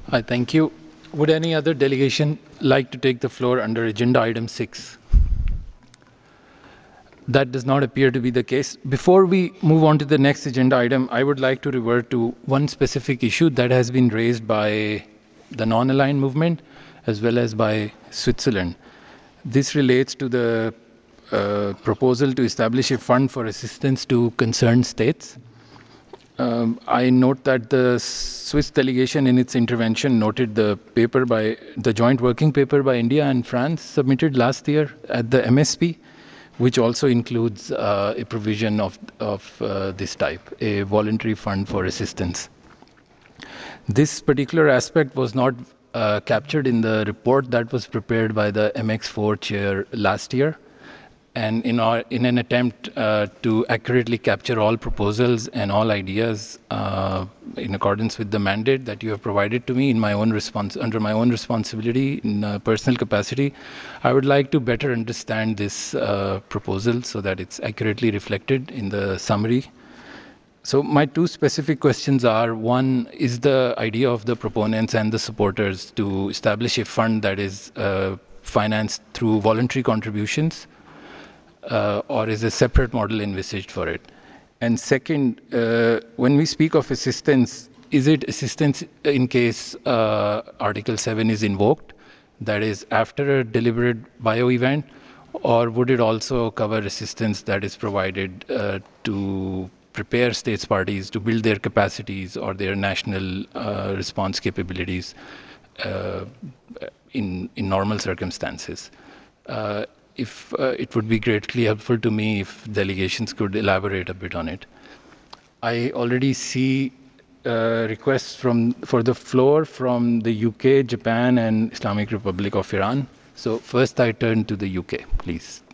I thank you. Would any other delegation like to take the floor under agenda item 6? That does not appear to be the case. Before we move on to the next agenda item, I would like to revert to one specific issue that has been raised by the non-aligned movement as well as by Switzerland. This relates to the proposal to establish a fund for assistance to concerned states. I note that the Swiss delegation in its intervention noted the joint working paper by India and France submitted last year at the MSP, which also includes a provision of this type, a voluntary fund for assistance. This particular aspect was not captured in the report that was prepared by the MX4 chair last year. And in an attempt to accurately capture all proposals and all ideas in accordance with the mandate that you have provided to me in my own under my own responsibility in personal capacity, I would like to better understand this proposal so that it's accurately reflected in the summary. So my two specific questions are, one, is the idea of the proponents and the supporters to establish a fund that is financed through voluntary contributions, or is a separate model envisaged for it? And second, when we speak of assistance, is it assistance in case Article 7 is invoked, that is after a deliberate bio event, or would it also cover assistance that is provided to prepare states parties to build their capacities or their national response capabilities in normal circumstances? It would be greatly helpful to me if delegations could elaborate a bit on it. I already see requests for the floor from the UK, Japan, and Islamic Republic of Iran. So first I turn to the UK, please.